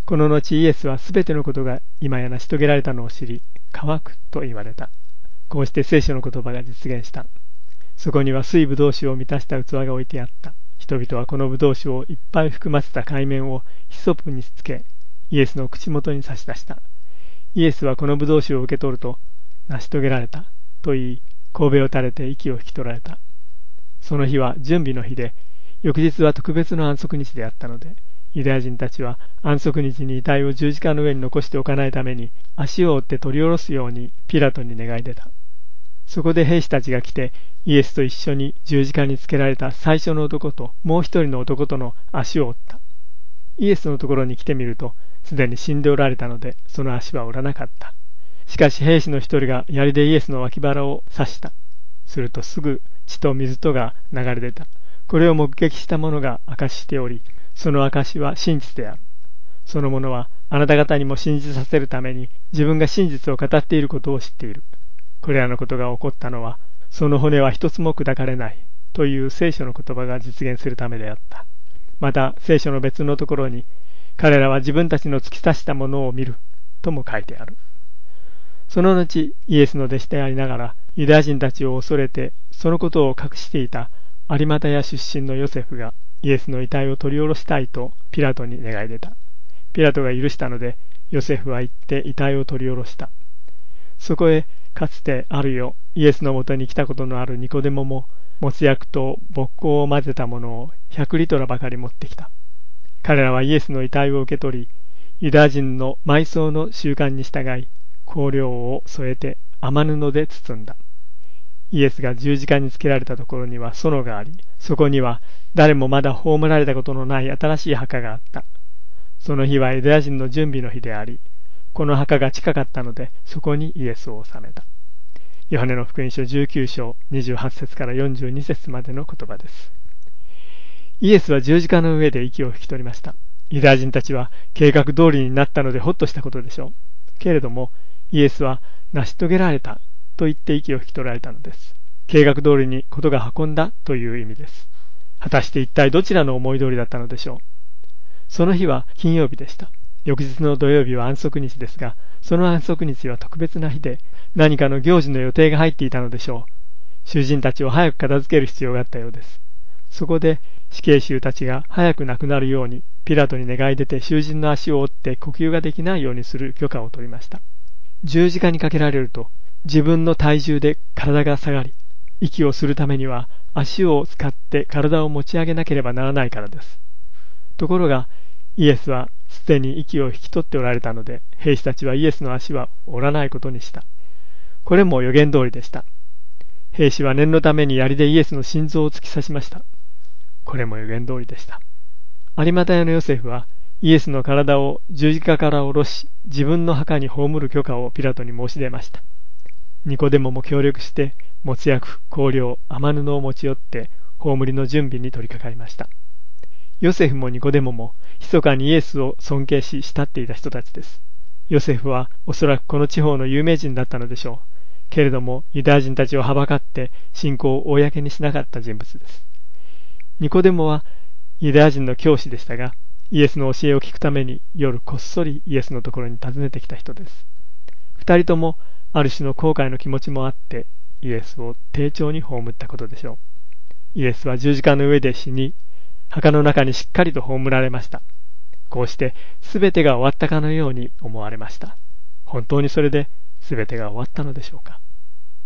この後イエスはすべてのことが今や成し遂げられたのを知り、乾くと言われた。こうして聖書の言葉が実現した。そこには水ぶどう酒を満たした器が置いてあった。人々はこのぶどう酒をいっぱい含ませた海面をヒソプにつけ、イエスの口元に差し出した。イエスはこのぶどう酒を受け取ると、成し遂げられたと言い、頭を垂れて息を引き取られた。その日は準備の日で、翌日は特別の安息日であったので、ユダヤ人たちは安息日に遺体を十字架の上に残しておかないために、足を折って取り下ろすようにピラトに願い出た。そこで兵士たちが来て、イエスと一緒に十字架につけられた最初の男ともう一人の男との足を折った。イエスのところに来てみると、すでに死んでおられたので、その足は折らなかった。しかし兵士の一人が槍でイエスの脇腹を刺した。するとすぐ血と水とが流れ出た。これを目撃した者が証ししており、その証は真実である。その者はあなた方にも信じさせるために自分が真実を語っていることを知っている。これらのことが起こったのは、その骨は一つも砕かれないという聖書の言葉が実現するためであった。また聖書の別のところに、彼らは自分たちの突き刺したものを見るとも書いてある。その後、イエスの弟子でありながら、ユダヤ人たちを恐れてそのことを隠していた有股屋出身のヨセフがイエスの遺体を取り下ろしたいとピラトに願い出た。ピラトが許したので、ヨセフは行って遺体を取り下ろした。そこへかつてあるよイエスのもとに来たことのあるニコデモも、没薬と墨香を混ぜたものを100リトラばかり持ってきた。彼らはイエスの遺体を受け取り、ユダヤ人の埋葬の習慣に従い、香料を添えて雨布で包んだ。イエスが十字架につけられたところには園があり、そこには誰もまだ葬られたことのない新しい墓があった。その日はユダヤ人の準備の日であり、この墓が近かったので、そこにイエスを納めた。ヨハネの福音書19章28節から42節までの言葉です。イエスは十字架の上で息を引き取りました。ユダヤ人たちは計画通りになったのでほっとしたことでしょう。けれども、イエスは成し遂げられたと言って息を引き取られたのです。計画通りに事が運んだという意味です。果たして一体どちらの思い通りだったのでしょう。その日は金曜日でした。翌日の土曜日は安息日ですが、その安息日は特別な日で、何かの行事の予定が入っていたのでしょう。囚人たちを早く片付ける必要があったようです。そこで死刑囚たちが早く亡くなるように、ピラトに願い出て囚人の足を折って呼吸ができないようにする許可を取りました。十字架にかけられると、自分の体重で体が下がり、息をするためには足を使って体を持ち上げなければならないからです。ところが、イエスはすでに息を引き取っておられたので、兵士たちはイエスの足は折らないことにした。これも予言通りでした。兵士は念のために槍でイエスの心臓を突き刺しました。これも予言通りでした。有股屋のヨセフはイエスの体を十字架から下ろし、自分の墓に葬る許可をピラトに申し出ました。ニコデモも協力して、没薬、香料、雨布を持ち寄って、葬りの準備に取り掛かりました。ヨセフもニコデモも、密かにイエスを尊敬し慕っていた人たちです。ヨセフはおそらくこの地方の有名人だったのでしょう。けれども、ユダヤ人たちをはばかって信仰を公にしなかった人物です。ニコデモはユダヤ人の教師でしたが、イエスの教えを聞くために夜こっそりイエスのところに訪ねてきた人です。二人ともある種の後悔の気持ちもあってイエスを丁重に葬ったことでしょう。イエスは十字架の上で死に、墓の中にしっかりと葬られました。こうして全てが終わったかのように思われました。本当にそれで全てが終わったのでしょうか。